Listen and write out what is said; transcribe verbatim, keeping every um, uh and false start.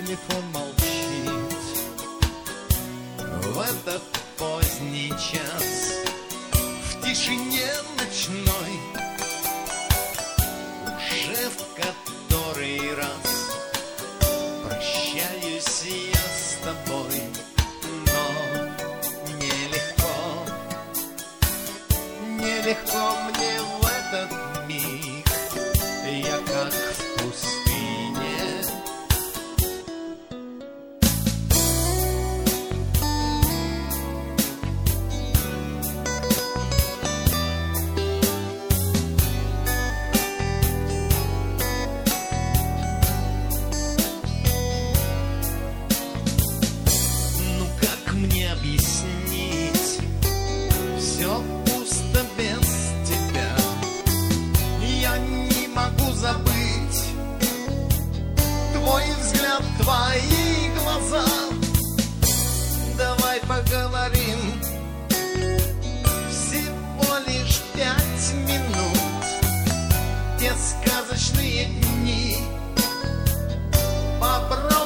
телефон молчит в этот поздний час, в тишине ночной, уже в который раз прощаюсь я с тобой, но нелегко, нелегко мне в этот миг, я как в пустыне. Ну как мне объяснить? Все пусто без тебя. Я не могу забыть твой взгляд, твои глаза. Давай поговорим всего лишь пять минут. Те сказочные дни попробуй